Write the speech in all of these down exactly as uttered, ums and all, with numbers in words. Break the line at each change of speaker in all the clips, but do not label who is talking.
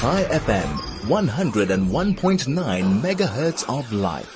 High F M, one oh one point nine megahertz of life.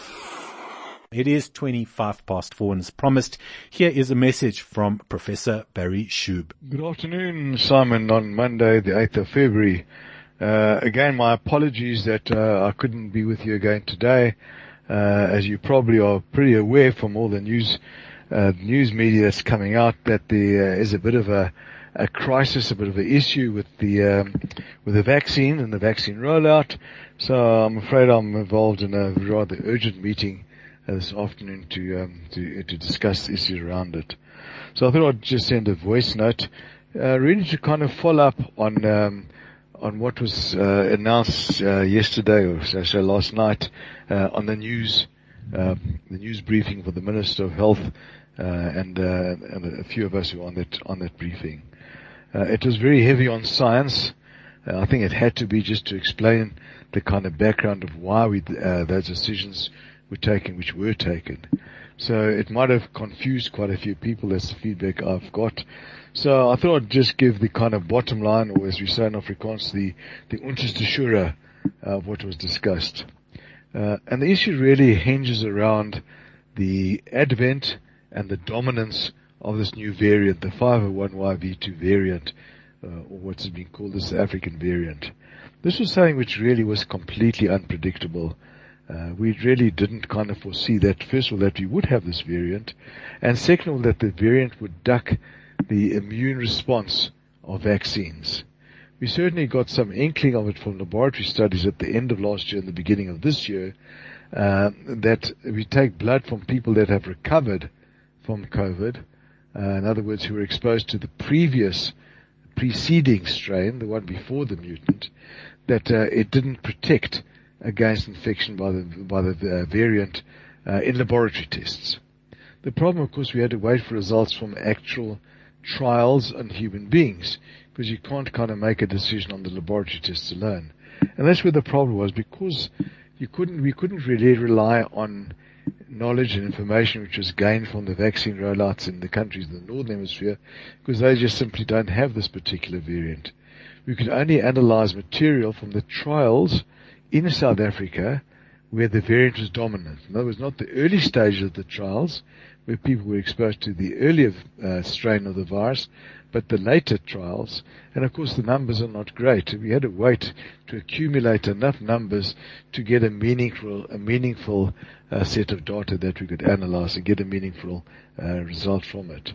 It is twenty-five past four, and as promised, here is a message from Professor Barry Shube.
Good afternoon, Simon, on Monday, the eighth of February. Uh, again, my apologies that uh, I couldn't be with you again today. Uh, as you probably are pretty aware from all the news uh, news media that's coming out, that there uh, is a bit of a, a crisis, a bit of an issue with the um, with the vaccine and the vaccine rollout. So I'm afraid I'm involved in a rather urgent meeting this afternoon to um, to to discuss issues around it. So I thought I'd just send a voice note, uh, really to kind of follow up on um, on what was uh, announced uh, yesterday, or so, so last night, uh, on the news, uh, the news briefing for the Minister of Health, uh, and uh, and a few of us who were on that on that briefing. Uh, it was very heavy on science. Uh, I think it had to be, just to explain the kind of background of why we uh, those decisions were taken, which were taken. So it might have confused quite a few people. That's the feedback I've got. So I thought I'd just give the kind of bottom line, or as we say in Afrikaans, the, the unterste Schure of what was discussed. Uh, and the issue really hinges around the advent and the dominance of this new variant, the five oh one Y V two variant, uh, or what's been called the South African variant. This was something which really was completely unpredictable. Uh, we really didn't kind of foresee that, first of all, that we would have this variant, and second of all, that the variant would duck the immune response of vaccines. We certainly got some inkling of it from laboratory studies at the end of last year and the beginning of this year, uh, that we take blood from people that have recovered from COVID, uh, in other words, who were exposed to the previous, preceding strain, the one before the mutant, that uh, it didn't protect against infection by the by the uh, variant uh, in laboratory tests. The problem, of course, we had to wait for results from actual trials on human beings, because you can't kind of make a decision on the laboratory tests alone. And that's where the problem was, because you couldn't we couldn't really rely on knowledge and information which was gained from the vaccine rollouts in the countries in the Northern Hemisphere, because they just simply don't have this particular variant. We could only analyze material from the trials in South Africa, where the variant was dominant. In other words, not the early stages of the trials, where people were exposed to the earlier uh, strain of the virus, but the later trials. And of course, the numbers are not great. We had to wait to accumulate enough numbers to get a meaningful, a meaningful uh, set of data that we could analyze and get a meaningful uh, result from it.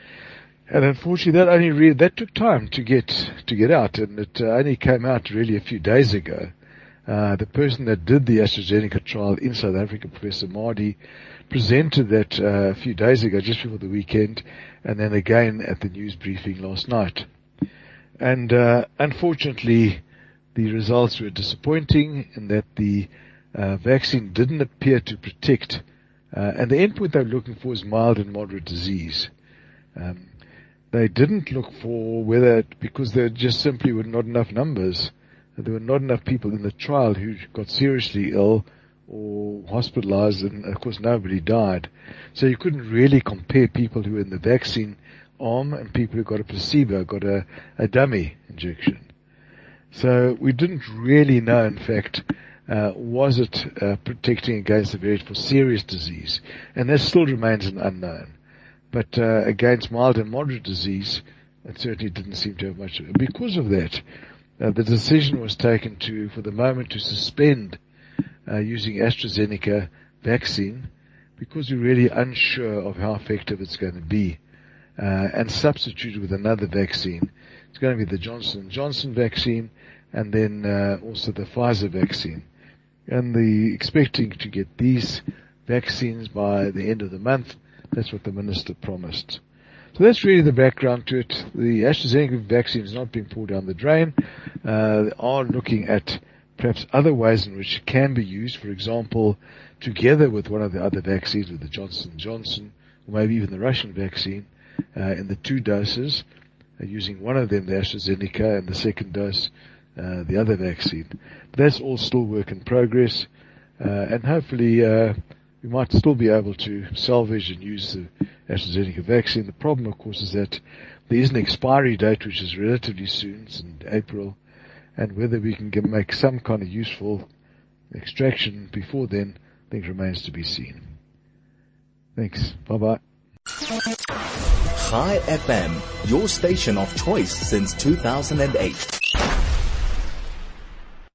And unfortunately, that only re- that took time to get to get out, and it uh, only came out really a few days ago. Uh, the person that did the AstraZeneca trial in South Africa, Professor Mardi, presented that uh, a few days ago, just before the weekend, and then again at the news briefing last night. And uh, unfortunately, the results were disappointing in that the uh, vaccine didn't appear to protect, uh, and the endpoint they were looking for is mild and moderate disease. Um, they didn't look for whether, because there just simply were not enough numbers. There were not enough people in the trial who got seriously ill or hospitalized, and of course nobody died. So you couldn't really compare people who were in the vaccine arm and people who got a placebo, got a, a dummy injection. So we didn't really know, in fact, uh, was it uh, protecting against the variant for serious disease? And that still remains an unknown. But uh, against mild and moderate disease, it certainly didn't seem to have much. Because of that, Uh, the decision was taken to, for the moment, to suspend uh, using AstraZeneca vaccine, because we're really unsure of how effective it's going to be, uh, and substitute it with another vaccine. It's going to be the Johnson and Johnson vaccine, and then uh, also the Pfizer vaccine. And the expecting to get these vaccines by the end of the month. That's what the minister promised. So that's really the background to it. The AstraZeneca vaccine is not being pulled down the drain. Uh, they are looking at perhaps other ways in which it can be used, for example, together with one of the other vaccines, with the Johnson and Johnson, or maybe even the Russian vaccine, uh, in the two doses, uh, using one of them, the AstraZeneca, and the second dose, uh, the other vaccine. But that's all still work in progress, uh, and hopefully, uh, we might still be able to salvage and use the AstraZeneca vaccine. The problem, of course, is that there is an expiry date which is relatively soon, it's in April, and whether we can get, make some kind of useful extraction before then, I think remains to be seen. Thanks. Bye-bye.
Chai F M, your station of choice since two thousand eight.